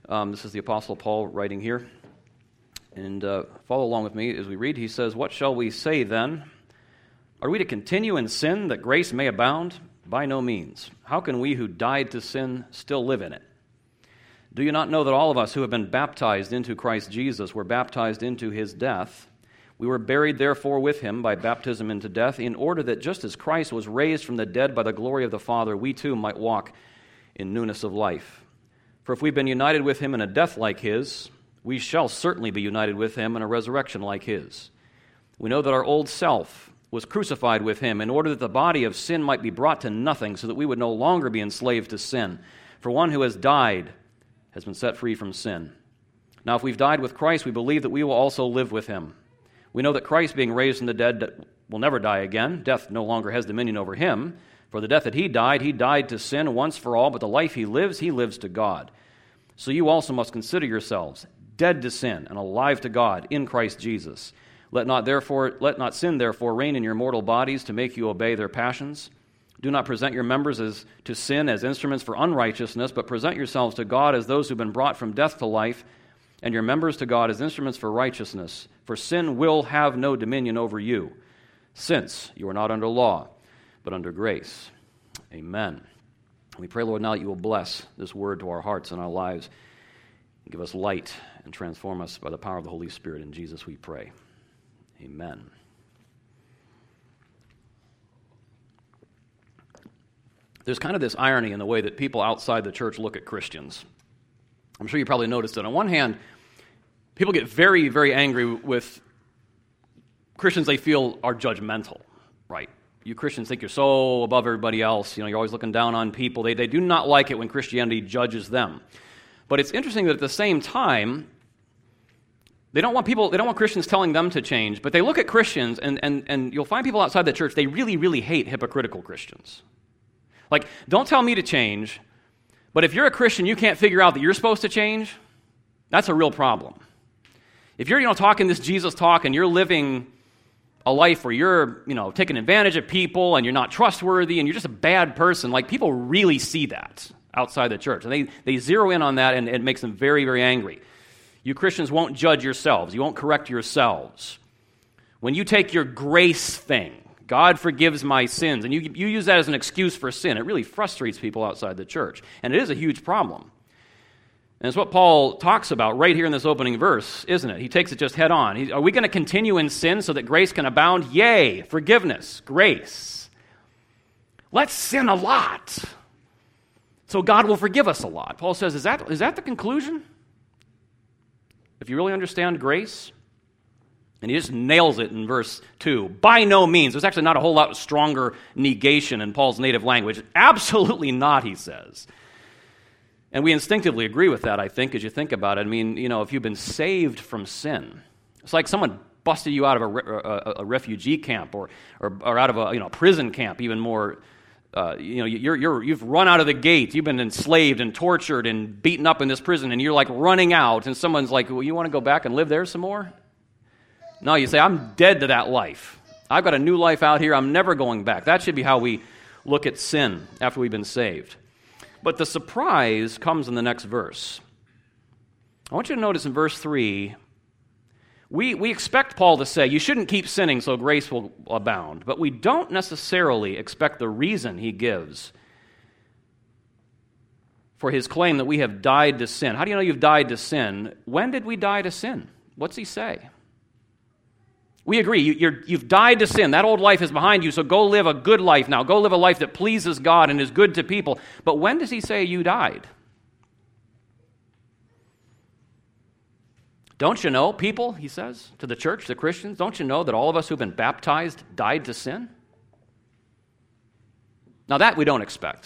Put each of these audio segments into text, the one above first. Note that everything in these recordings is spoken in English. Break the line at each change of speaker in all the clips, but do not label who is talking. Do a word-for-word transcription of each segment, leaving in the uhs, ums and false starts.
Um, this is the Apostle Paul writing here. And uh, follow along with me as we read. He says, "What shall we say then? Are we to continue in sin that grace may abound? By no means. How can we who died to sin still live in it? Do you not know that all of us who have been baptized into Christ Jesus were baptized into his death? We were buried therefore with him by baptism into death, in order that just as Christ was raised from the dead by the glory of the Father, we too might walk in newness of life. For if we've been united with him in a death like his, we shall certainly be united with him in a resurrection like his. We know that our old self was crucified with him in order that the body of sin might be brought to nothing, so that we would no longer be enslaved to sin. For one who has died has been set free from sin. Now if we've died with Christ, we believe that we will also live with him. We know that Christ, being raised from the dead, will never die again. Death no longer has dominion over him. For the death that he died, he died to sin once for all, but the life he lives, he lives to God. So you also must consider yourselves dead to sin and alive to God in Christ Jesus. Let not therefore let not sin therefore reign in your mortal bodies to make you obey their passions. Do not present your members as to sin as instruments for unrighteousness, but present yourselves to God as those who have been brought from death to life, and your members to God as instruments for righteousness. For sin will have no dominion over you, since you are not under law, but under grace." Amen. We pray, Lord, now that you will bless this word to our hearts and our lives, and give us light and transform us by the power of the Holy Spirit. In Jesus we pray. Amen. There's kind of this irony in the way that people outside the church look at Christians. I'm sure you probably noticed it. On one hand, people get very, very angry with Christians they feel are judgmental, right? You Christians think you're so above everybody else. You know, you're always looking down on people. They, they do not like it when Christianity judges them. But it's interesting that at the same time, they don't want people, they don't want Christians telling them to change, but they look at Christians, and, and, and you'll find people outside the church, they really, really hate hypocritical Christians. Like, don't tell me to change, but if you're a Christian, you can't figure out that you're supposed to change, that's a real problem. If you're, you know, talking this Jesus talk and you're living a life where you're, you know, taking advantage of people and you're not trustworthy and you're just a bad person, like, people really see that outside the church. And they, they zero in on that, and it makes them very, very angry. You Christians won't judge yourselves. You won't correct yourselves. When you take your grace thing, God forgives my sins, and you, you use that as an excuse for sin, it really frustrates people outside the church. And it is a huge problem. And it's what Paul talks about right here in this opening verse, isn't it? He takes it just head on. He, are we going to continue in sin so that grace can abound? Yay, forgiveness, grace. Let's sin a lot, so God will forgive us a lot. Paul says, is that, is that the conclusion? If you really understand grace? And he just nails it in verse two. By no means. There's actually not a whole lot stronger negation in Paul's native language. Absolutely not, he says. And we instinctively agree with that, I think, as you think about it. I mean, you know, if you've been saved from sin, it's like someone busted you out of a, a, a refugee camp or, or or out of a, you know, prison camp, even more. Uh, you know, you're, you're, you've run out of the gate. You've been enslaved and tortured and beaten up in this prison, and you're like running out, and someone's like, well, you want to go back and live there some more? No, you say, I'm dead to that life. I've got a new life out here. I'm never going back. That should be how we look at sin after we've been saved. But the surprise comes in the next verse. I want you to notice in verse three, we, we expect Paul to say, you shouldn't keep sinning so grace will abound. But we don't necessarily expect the reason he gives for his claim that we have died to sin. How do you know you've died to sin? When did we die to sin? What's he say? We agree, you, you're, you've died to sin. That old life is behind you, so go live a good life now. Go live a life that pleases God and is good to people. But when does he say you died? Don't you know, people, he says, to the church, the Christians, don't you know that all of us who've been baptized died to sin? Now that we don't expect.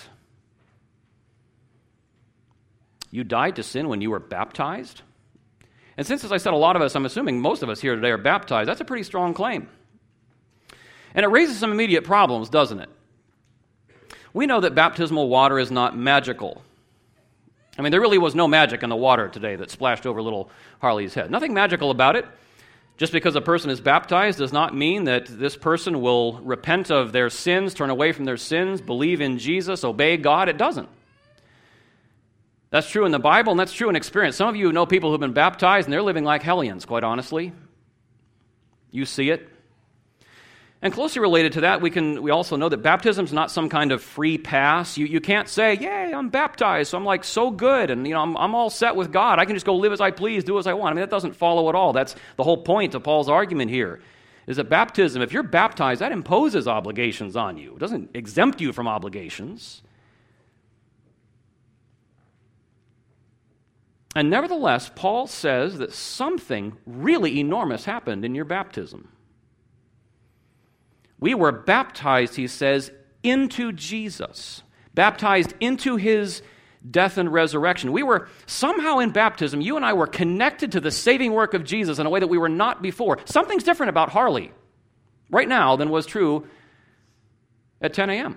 You died to sin when you were baptized? And since, as I said, a lot of us, I'm assuming most of us here today are baptized, that's a pretty strong claim. And it raises some immediate problems, doesn't it? We know that baptismal water is not magical. I mean, there really was no magic in the water today that splashed over little Harley's head. Nothing magical about it. Just because a person is baptized does not mean that this person will repent of their sins, turn away from their sins, believe in Jesus, obey God. It doesn't. That's true in the Bible, and that's true in experience. Some of you know people who've been baptized, and they're living like hellions, quite honestly. You see it. And closely related to that, we can we also know that baptism is not some kind of free pass. You you can't say, "Yay, I'm baptized, so I'm like so good, and you know I'm I'm all set with God. I can just go live as I please, do as I want." I mean, that doesn't follow at all. That's the whole point of Paul's argument here. Is that baptism, if you're baptized, that imposes obligations on you. It doesn't exempt you from obligations. And nevertheless, Paul says that something really enormous happened in your baptism. We were baptized, he says, into Jesus, baptized into his death and resurrection. We were somehow in baptism, you and I were connected to the saving work of Jesus in a way that we were not before. Something's different about Harley right now than was true at ten a.m.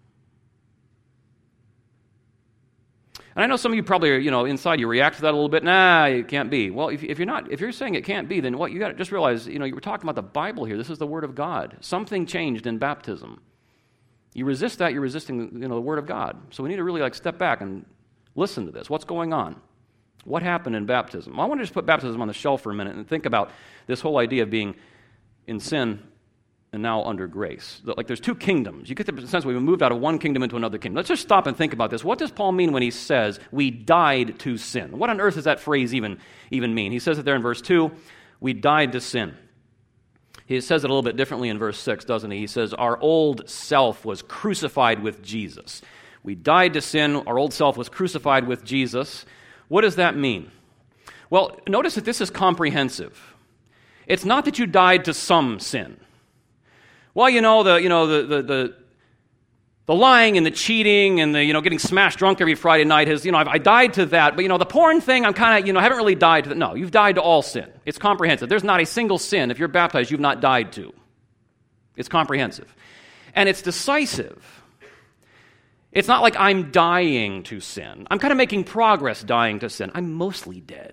And I know some of you probably, are, you know, inside you react to that a little bit. Nah, it can't be. Well, if, if you're not, if you're saying it can't be, then what you got to just realize, you know, you were talking about the Bible here. This is the Word of God. Something changed in baptism. You resist that, you're resisting, you know, the Word of God. So we need to really like step back and listen to this. What's going on? What happened in baptism? Well, I want to just put baptism on the shelf for a minute and think about this whole idea of being in sin and now under grace. Like there's two kingdoms. You get the sense we've moved out of one kingdom into another kingdom. Let's just stop and think about this. What does Paul mean when he says we died to sin? What on earth does that phrase even, even mean? He says it there in verse two, we died to sin. He says it a little bit differently in verse six, doesn't he? He says our old self was crucified with Jesus. We died to sin. Our old self was crucified with Jesus. What does that mean? Well, notice that this is comprehensive. It's not that you died to some sin. Well, you know, the you know the the the, the lying and the cheating and the you know getting smashed drunk every Friday night has, you know, I've, I died to that. But you know, the porn thing, I'm kind of, you know, haven't really died to that. No, you've died to all sin. It's comprehensive. There's not a single sin, if you're baptized, you've not died to. It's comprehensive. And it's decisive. It's not like I'm dying to sin. I'm kind of making progress dying to sin. I'm mostly dead.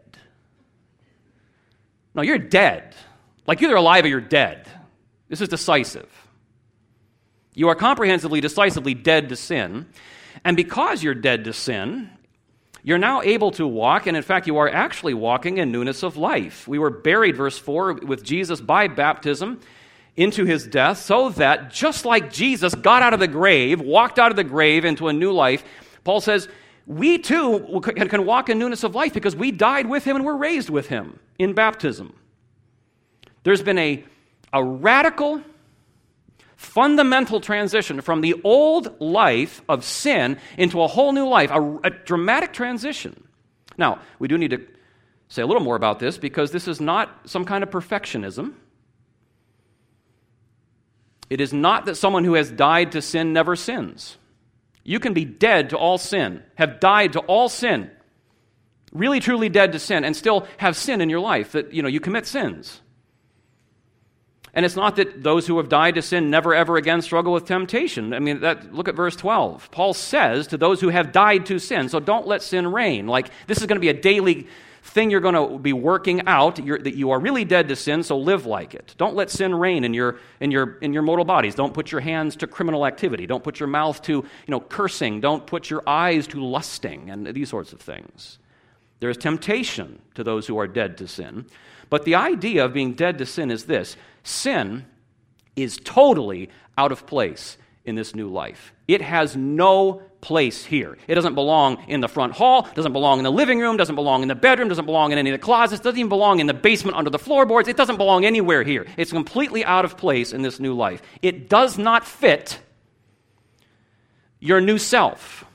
No, you're dead. Like you're either alive or you're dead. This is decisive. You are comprehensively, decisively dead to sin. And because you're dead to sin, you're now able to walk, and in fact, you are actually walking in newness of life. We were buried, verse four, with Jesus by baptism into his death, so that just like Jesus got out of the grave, walked out of the grave into a new life, Paul says, we too can walk in newness of life because we died with him and were raised with him in baptism. There's been a A radical, fundamental transition from the old life of sin into a whole new life, a, a dramatic transition. Now, we do need to say a little more about this because this is not some kind of perfectionism. It is not that someone who has died to sin never sins. You can be dead to all sin, have died to all sin, really truly dead to sin, and still have sin in your life, that you know you commit sins. And it's not that those who have died to sin never ever again struggle with temptation. I mean, that, look at verse twelve. Paul says to those who have died to sin, so don't let sin reign. Like, this is going to be a daily thing you're going to be working out, you're, that you are really dead to sin, so live like it. Don't let sin reign in your in your in your mortal bodies. Don't put your hands to criminal activity. Don't put your mouth to, you know, cursing. Don't put your eyes to lusting and these sorts of things. There is temptation to those who are dead to sin. But the idea of being dead to sin is this: sin is totally out of place in this new life. It has no place here. It doesn't belong in the front hall, doesn't belong in the living room, doesn't belong in the bedroom, doesn't belong in any of the closets, doesn't even belong in the basement under the floorboards. It doesn't belong anywhere here. It's completely out of place in this new life. It does not fit your new self.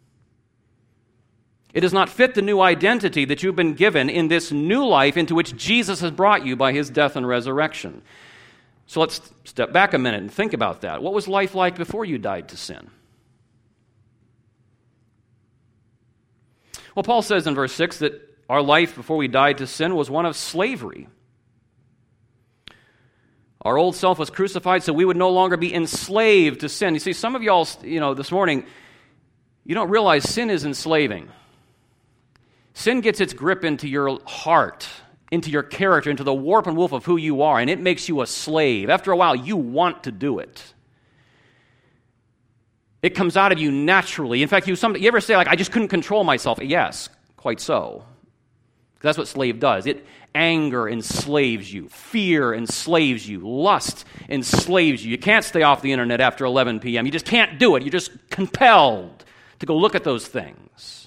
It does not fit the new identity that you've been given in this new life into which Jesus has brought you by his death and resurrection. So let's step back a minute and think about that. What was life like before you died to sin? Well, Paul says in verse six that our life before we died to sin was one of slavery. Our old self was crucified so we would no longer be enslaved to sin. You see, some of y'all, you know, this morning, you don't realize sin is enslaving. Sin gets its grip into your heart, into your character, into the warp and woof of who you are, and it makes you a slave. After a while, you want to do it. It comes out of you naturally. In fact, you, some, you ever say, like, I just couldn't control myself? Yes, quite so. That's what slave does. It anger enslaves you. Fear enslaves you. Lust enslaves you. You can't stay off the internet after eleven p.m. You just can't do it. You're just compelled to go look at those things.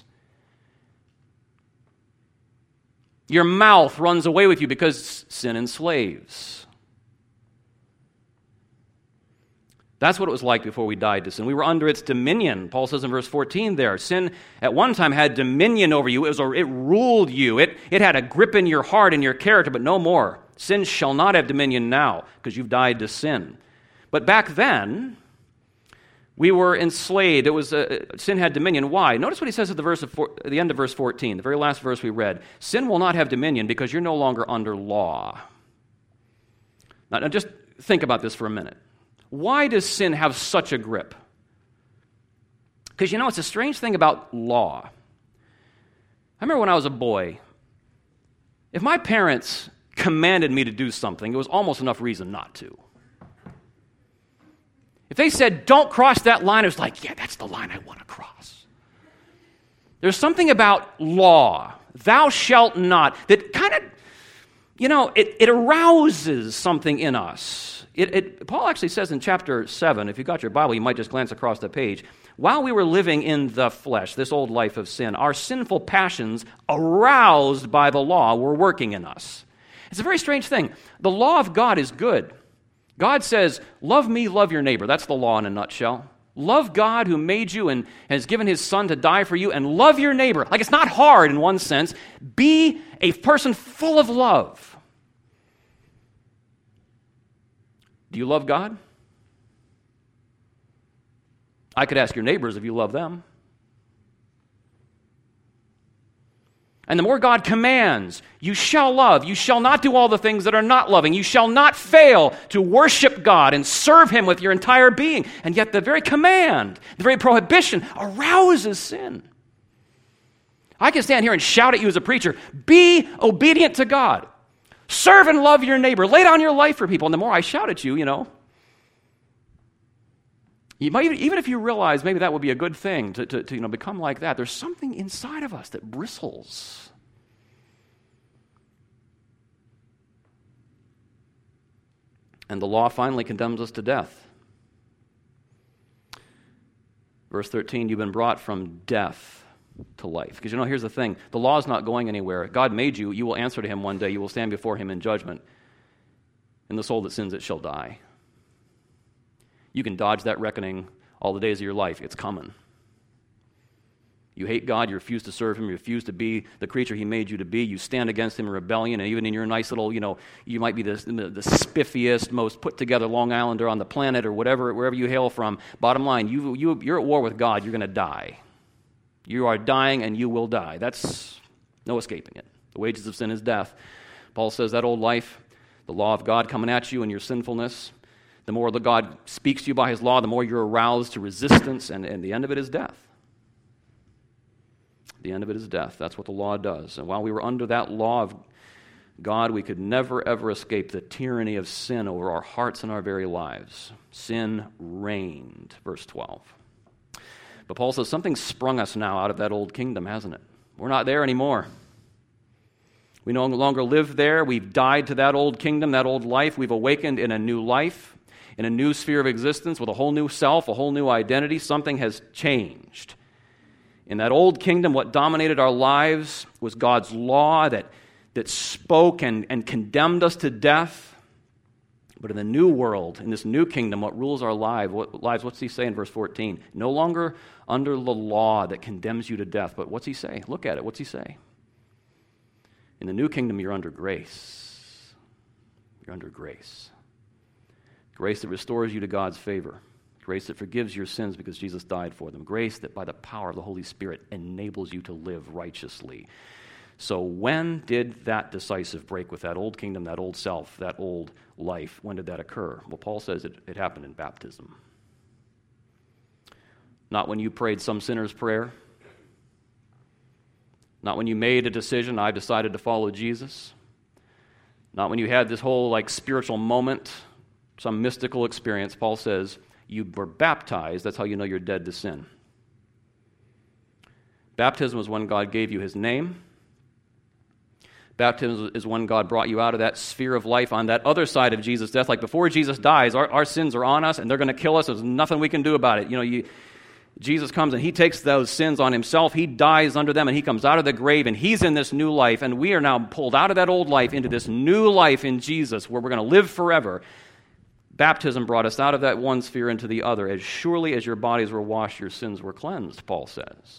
Your mouth runs away with you because sin enslaves. That's what it was like before we died to sin. We were under its dominion. Paul says in verse fourteen there, sin at one time had dominion over you. It, was a, it ruled you. It, it had a grip in your heart and your character, but no more. Sin shall not have dominion now because you've died to sin. But back then, we were enslaved. It was uh, sin had dominion. Why? Notice what he says at the, verse of four, at the end of verse fourteen, the very last verse we read. Sin will not have dominion because you're no longer under law. Now, now just think about this for a minute. Why does sin have such a grip? Because, you know, it's a strange thing about law. I remember when I was a boy, if my parents commanded me to do something, it was almost enough reason not to. If they said, don't cross that line, it was like, yeah, that's the line I want to cross. There's something about law, thou shalt not, that kind of, you know, it, it arouses something in us. It, it, Paul actually says in chapter seven, if you got your Bible, you might just glance across the page, while we were living in the flesh, this old life of sin, our sinful passions, aroused by the law, were working in us. It's a very strange thing. The law of God is good. God says, love me, love your neighbor. That's the law in a nutshell. Love God who made you and has given his son to die for you, and love your neighbor. Like, it's not hard in one sense. Be a person full of love. Do you love God? I could ask your neighbors if you love them. And the more God commands, you shall love. You shall not do all the things that are not loving. You shall not fail to worship God and serve him with your entire being. And yet the very command, the very prohibition arouses sin. I can stand here and shout at you as a preacher, be obedient to God. Serve and love your neighbor. Lay down your life for people. And the more I shout at you, you know, you might, even if you realize maybe that would be a good thing to, to, to you know, become like that, there's something inside of us that bristles. And the law finally condemns us to death. Verse thirteen, you've been brought from death to life. Because, you know, here's the thing. The law is not going anywhere. God made you. You will answer to him one day. You will stand before him in judgment. And the soul that sins, it shall die. You can dodge that reckoning all the days of your life. It's coming. You hate God. You refuse to serve him. You refuse to be the creature he made you to be. You stand against him in rebellion. And even in your nice little, you know, you might be the, the spiffiest, most put-together Long Islander on the planet or whatever, wherever you hail from. Bottom line, you, you, you're at war with God. You're going to die. You are dying and you will die. That's no escaping it. The wages of sin is death. Paul says that old life, the law of God coming at you in your sinfulness, the more the God speaks to you by his law, the more you're aroused to resistance, and, and the end of it is death. The end of it is death. That's what the law does. And while we were under that law of God, we could never, ever escape the tyranny of sin over our hearts and our very lives. Sin reigned, verse twelve. But Paul says something sprung us now out of that old kingdom, hasn't it? We're not there anymore. We no longer live there. We've died to that old kingdom, that old life. We've awakened in a new life, in a new sphere of existence with a whole new self, a whole new identity. Something has changed. In that old kingdom, what dominated our lives was God's law that, that spoke and, and condemned us to death. But in the new world, in this new kingdom, what rules our life, what, lives, what's he say in verse fourteen? No longer under the law that condemns you to death, but what's he say? Look at it. What's he say? In the new kingdom, you're under grace. You're under grace. Grace that restores you to God's favor. Grace that forgives your sins because Jesus died for them. Grace that by the power of the Holy Spirit enables you to live righteously. So when did that decisive break with that old kingdom, that old self, that old life, when did that occur? Well, Paul says it, it happened in baptism. Not when you prayed some sinner's prayer. Not when you made a decision, I decided to follow Jesus. Not when you had this whole like spiritual moment, some mystical experience. Paul says, You were baptized. That's how you know you're dead to sin. Baptism was when God gave you his name. Baptism is when God brought you out of that sphere of life on that other side of Jesus' death. Like before Jesus dies, our, our sins are on us and they're going to kill us. There's nothing we can do about it. You know, you, Jesus comes and he takes those sins on himself. He dies under them and he comes out of the grave and he's in this new life. And we are now pulled out of that old life into this new life in Jesus where we're going to live forever. Baptism brought us out of that one sphere into the other. As surely as your bodies were washed, your sins were cleansed, Paul says.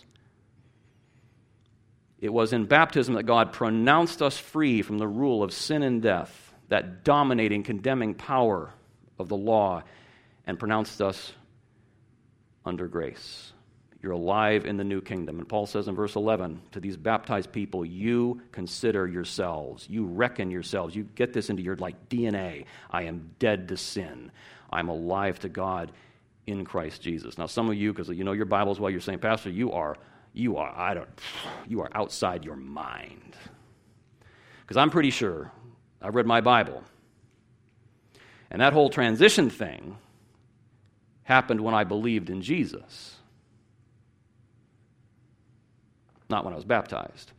It was in baptism that God pronounced us free from the rule of sin and death, that dominating, condemning power of the law, and pronounced us under grace. You're alive in the new kingdom. And Paul says in verse eleven, to these baptized people, you consider yourselves, you reckon yourselves, you get this into your like D N A. I am dead to sin. I'm alive to God in Christ Jesus. Now some of you, because you know your Bibles well, you're saying, Pastor, you are You are, I don't, you are outside your mind. Because I'm pretty sure, I've read my Bible, and that whole transition thing happened when I believed in Jesus, not when I was baptized.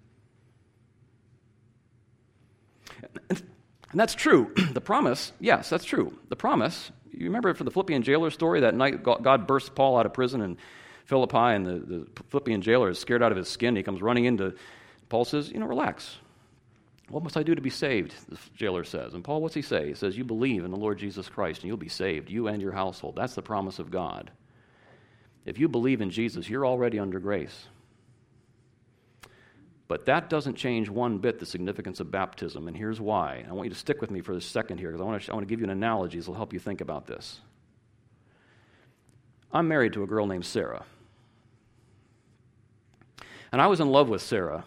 And that's true. The promise, yes, that's true. The promise, you remember from the Philippian jailer story, that night God burst Paul out of prison and Philippi, and the, the Philippian jailer is scared out of his skin. He comes running into, Paul says, you know, relax. What must I do to be saved? The jailer says. And Paul, what's he say? He says, you believe in the Lord Jesus Christ, and you'll be saved, you and your household. That's the promise of God. If you believe in Jesus, you're already under grace. But that doesn't change one bit the significance of baptism, and here's why. I want you to stick with me for a second here, because I want to, I want to give you an analogy that will help you think about this. I'm married to a girl named Sarah. And I was in love with Sarah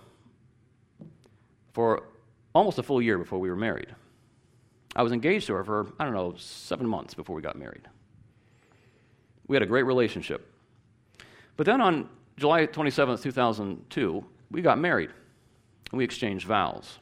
for almost a full year before we were married. I was engaged to her for, I don't know, seven months before we got married. We had a great relationship. But then on July twenty-seventh, two thousand two, we got married, and we exchanged vows.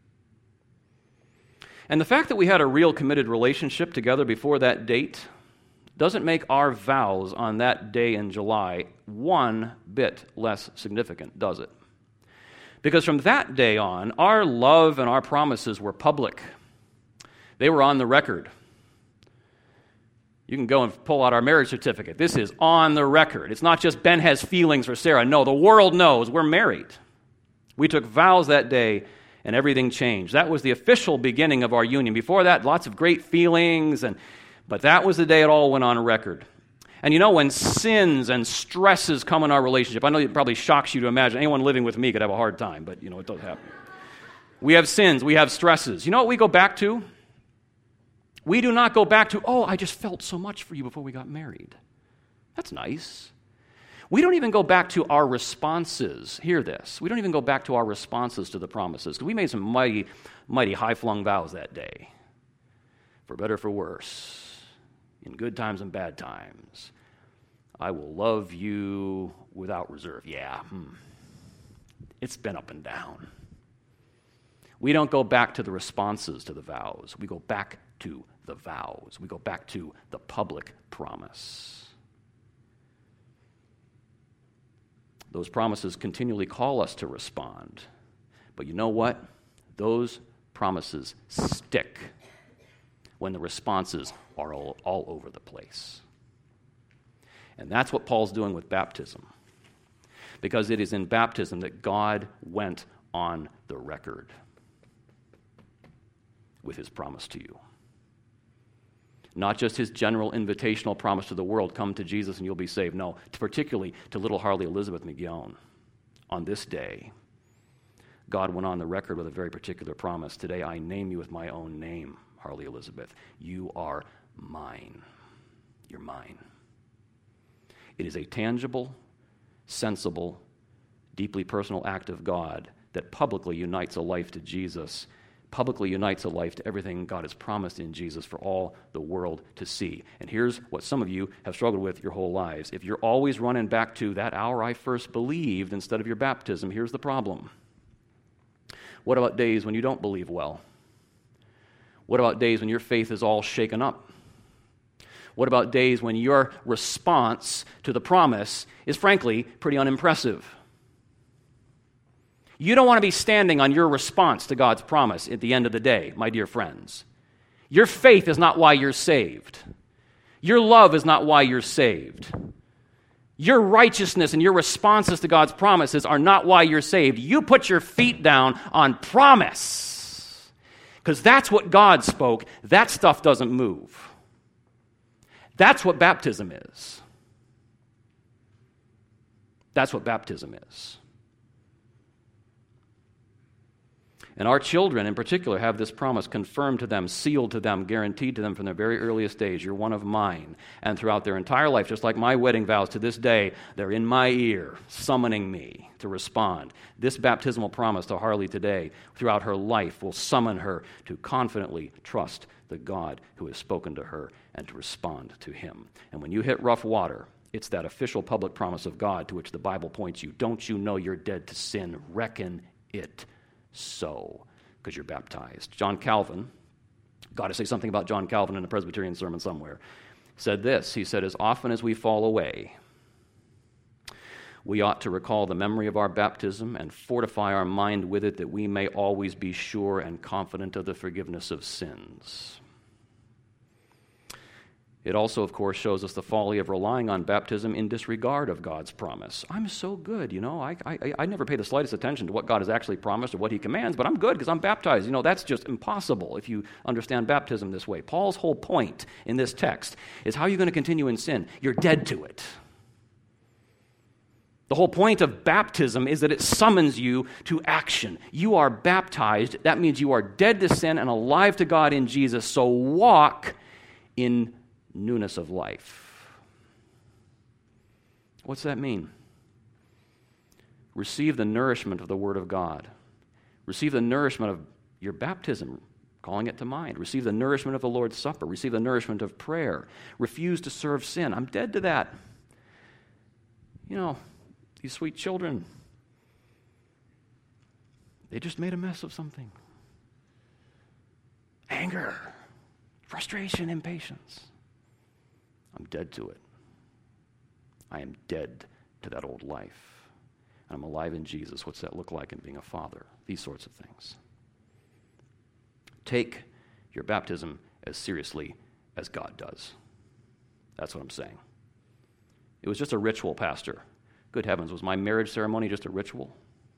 And the fact that we had a real committed relationship together before that date doesn't make our vows on that day in July one bit less significant, does it? Because from that day on, our love and our promises were public. They were on the record. You can go and pull out our marriage certificate. This is on the record. It's not just Ben has feelings for Sarah. No, the world knows we're married. We took vows that day, and everything changed. That was the official beginning of our union. Before that, lots of great feelings, and but that was the day it all went on record. And you know, when sins and stresses come in our relationship, I know it probably shocks you to imagine anyone living with me could have a hard time, but you know, it does happen. We have sins, we have stresses. You know what we go back to? We do not go back to, oh, I just felt so much for you before we got married. That's nice. We don't even go back to our responses. Hear this. We don't even go back to our responses to the promises, because we made some mighty, mighty high-flung vows that day. For better, for worse. In good times and bad times. I will love you without reserve. Yeah, hmm. It's been up and down. We don't go back to the responses to the vows. We go back to the vows. We go back to the public promise. Those promises continually call us to respond. But you know what? Those promises stick when the responses are all, all over the place. And that's what Paul's doing with baptism. Because it is in baptism that God went on the record with his promise to you. Not just his general invitational promise to the world, come to Jesus and you'll be saved. No, particularly to little Harley Elizabeth McGowan. On this day, God went on the record with a very particular promise. Today I name you with my own name, Harley Elizabeth. You are mine. You're mine. It is a tangible, sensible, deeply personal act of God that publicly unites a life to Jesus, publicly unites a life to everything God has promised in Jesus for all the world to see. And here's what some of you have struggled with your whole lives. If you're always running back to that hour I first believed instead of your baptism, here's the problem. What about days when you don't believe well? What about days when your faith is all shaken up? What about days when your response to the promise is, frankly, pretty unimpressive? You don't want to be standing on your response to God's promise at the end of the day, my dear friends. Your faith is not why you're saved. Your love is not why you're saved. Your righteousness and your responses to God's promises are not why you're saved. You put your feet down on promise. Because that's what God spoke. That stuff doesn't move. That's what baptism is. That's what baptism is. And our children in particular have this promise confirmed to them, sealed to them, guaranteed to them from their very earliest days. You're one of mine. And throughout their entire life, just like my wedding vows to this day, they're in my ear, summoning me to respond. This baptismal promise to Harley today, throughout her life, will summon her to confidently trust the God who has spoken to her and to respond to him. And when you hit rough water, it's that official public promise of God to which the Bible points you. Don't you know you're dead to sin? Reckon it so, because you're baptized. John Calvin, got to say something about John Calvin in a Presbyterian sermon somewhere, said this. He said, as often as we fall away, we ought to recall the memory of our baptism and fortify our mind with it, that we may always be sure and confident of the forgiveness of sins. It also, of course, shows us the folly of relying on baptism in disregard of God's promise. I'm so good, you know. I, I, I never pay the slightest attention to what God has actually promised or what he commands, but I'm good because I'm baptized. You know, that's just impossible if you understand baptism this way. Paul's whole point in this text is, how are you going to continue in sin? You're dead to it. The whole point of baptism is that it summons you to action. You are baptized. That means you are dead to sin and alive to God in Jesus. So walk in newness of life. What's that mean? Receive the nourishment of the Word of God. Receive the nourishment of your baptism, calling it to mind. Receive the nourishment of the Lord's Supper. Receive the nourishment of prayer. Refuse to serve sin. I'm dead to that. You know, these sweet children, they just made a mess of something. Anger, frustration, impatience. I'm dead to it. I am dead to that old life. And I'm alive in Jesus. What's that look like in being a father? These sorts of things. Take your baptism as seriously as God does. That's what I'm saying. It was just a ritual, Pastor. Good heavens, was my marriage ceremony just a ritual?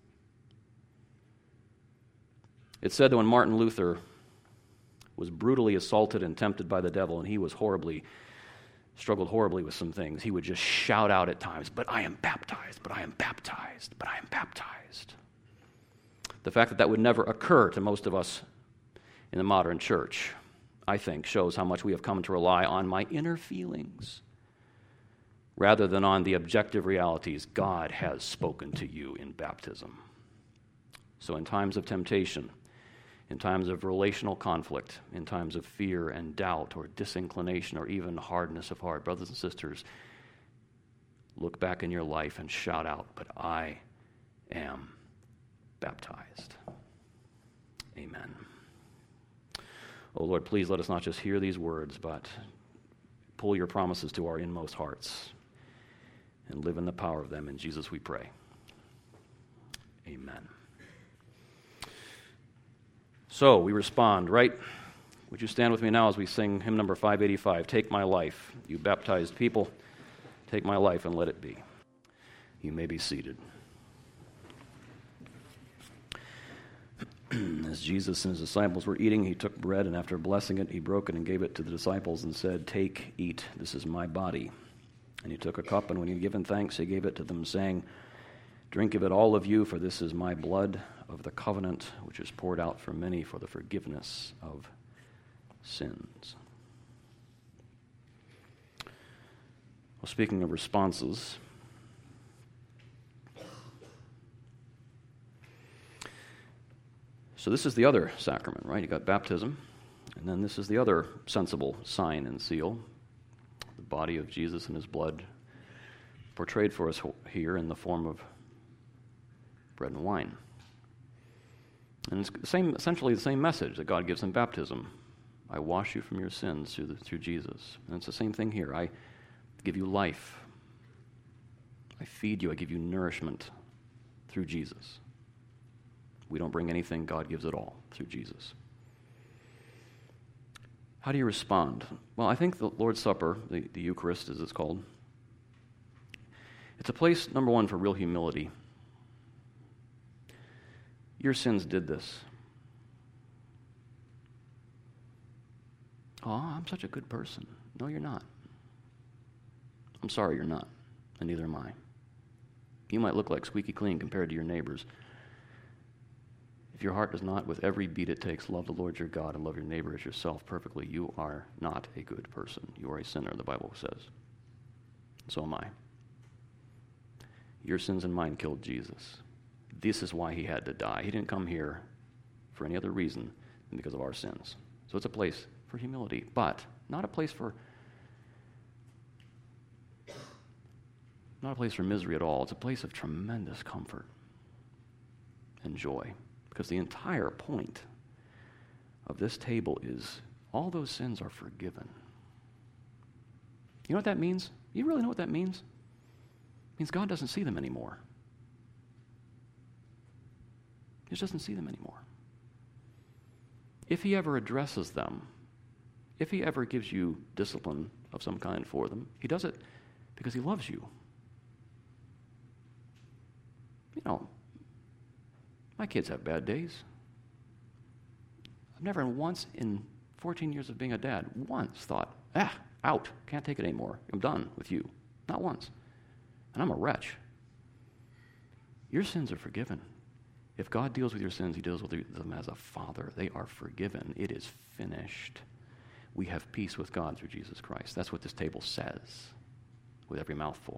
It's said that when Martin Luther was brutally assaulted and tempted by the devil, and he was horribly struggled horribly with some things, he would just shout out at times, but I am baptized, but I am baptized, but I am baptized. The fact that that would never occur to most of us in the modern church, I think, shows how much we have come to rely on my inner feelings rather than on the objective realities God has spoken to you in baptism. So in times of temptation, in times of relational conflict, in times of fear and doubt or disinclination or even hardness of heart, brothers and sisters, look back in your life and shout out, but I am baptized. Amen. Oh Lord, please let us not just hear these words, but pull your promises to our inmost hearts and live in the power of them. In Jesus we pray. Amen. So we respond, right? Would you stand with me now as we sing hymn number five eighty-five, Take My Life, you baptized people, take my life and let it be. You may be seated. As Jesus and his disciples were eating, he took bread, and after blessing it, he broke it and gave it to the disciples and said, Take, eat, this is my body. And he took a cup, and when he had given thanks, he gave it to them, saying, Drink of it, all of you, for this is my blood of the covenant, which is poured out for many for the forgiveness of sins. Well, speaking of responses, so this is the other sacrament, right? You got baptism, and then this is the other sensible sign and seal, the body of Jesus and his blood portrayed for us here in the form of bread and wine. And it's the same, essentially the same message that God gives in baptism. I wash you from your sins through, the, through Jesus. And it's the same thing here. I give you life. I feed you. I give you nourishment through Jesus. We don't bring anything. God gives it all through Jesus. How do you respond? Well, I think the Lord's Supper, the, the Eucharist as it's called, it's a place, number one, for real humility. Your sins did this. Oh, I'm such a good person. No, you're not. I'm sorry you're not, and neither am I. You might look like squeaky clean compared to your neighbors. If your heart does not, with every beat it takes, love the Lord your God and love your neighbor as yourself perfectly, you are not a good person. You are a sinner, the Bible says. So am I. Your sins and mine killed Jesus. This is why he had to die. He didn't come here for any other reason than because of our sins. So it's a place for humility, but not a place for not a place for misery at all. It's a place of tremendous comfort and joy, because the entire point of this table is all those sins are forgiven. You know what that means? You really know what that means? It means God doesn't see them anymore. He just doesn't see them anymore. If he ever addresses them, if he ever gives you discipline of some kind for them, he does it because he loves you. You know, my kids have bad days. I've never once in fourteen years of being a dad once thought, ah, out, can't take it anymore. I'm done with you. Not once. And I'm a wretch. Your sins are forgiven. If God deals with your sins, he deals with them as a father. They are forgiven. It is finished. We have peace with God through Jesus Christ. That's what this table says with every mouthful.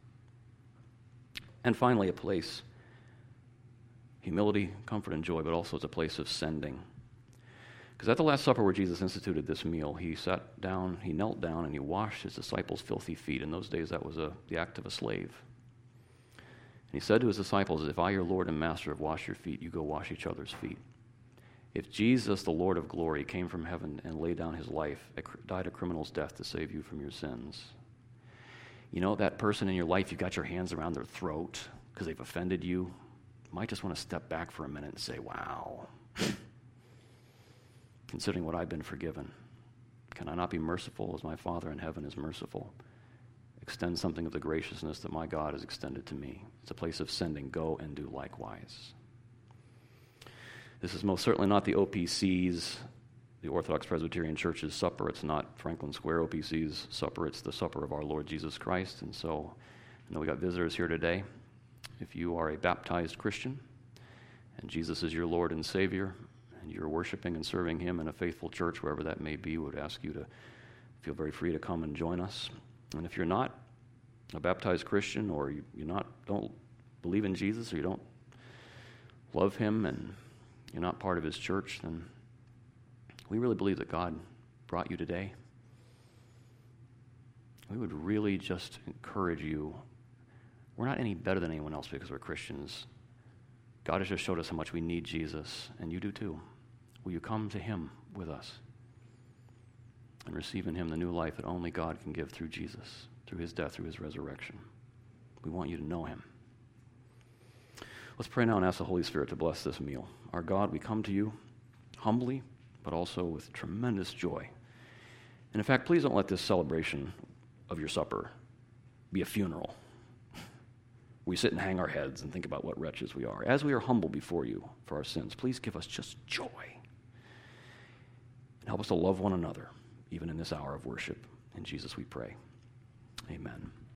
And finally, a place, humility, comfort, and joy, but also it's a place of sending. Because at the Last Supper where Jesus instituted this meal, he sat down, he knelt down, and he washed his disciples' filthy feet. In those days, that was a, the act of a slave. And he said to his disciples, if I, your Lord and Master, have washed your feet, you go wash each other's feet. If Jesus, the Lord of glory, came from heaven and laid down his life, died a criminal's death to save you from your sins, you know, that person in your life, you got your hands around their throat because they've offended you, you might just want to step back for a minute and say, wow, considering what I've been forgiven, can I not be merciful as my Father in heaven is merciful? Extend something of the graciousness that my God has extended to me. It's a place of sending. Go and do likewise. This is most certainly not the O P C's, the Orthodox Presbyterian Church's supper. It's not Franklin Square O P C's supper. It's the supper of our Lord Jesus Christ. And so I know we got visitors here today. If you are a baptized Christian and Jesus is your Lord and Savior, and you're worshiping and serving him in a faithful church, wherever that may be, we would ask you to feel very free to come and join us. And if you're not a baptized Christian, or you you're not don't believe in Jesus, or you don't love him, and you're not part of his church, then we really believe that God brought you today. We would really just encourage you. We're not any better than anyone else because we're Christians. God has just showed us how much we need Jesus, and you do too. Will you come to him with us and receive in him the new life that only God can give through Jesus, through his death, through his resurrection? We want you to know him. Let's pray now and ask the Holy Spirit to bless this meal. Our God, we come to you humbly, but also with tremendous joy. And in fact, please don't let this celebration of your supper be a funeral. We sit and hang our heads and think about what wretches we are. As we are humble before you for our sins, please give us just joy. And help us to love one another, even in this hour of worship. In Jesus we pray. Amen.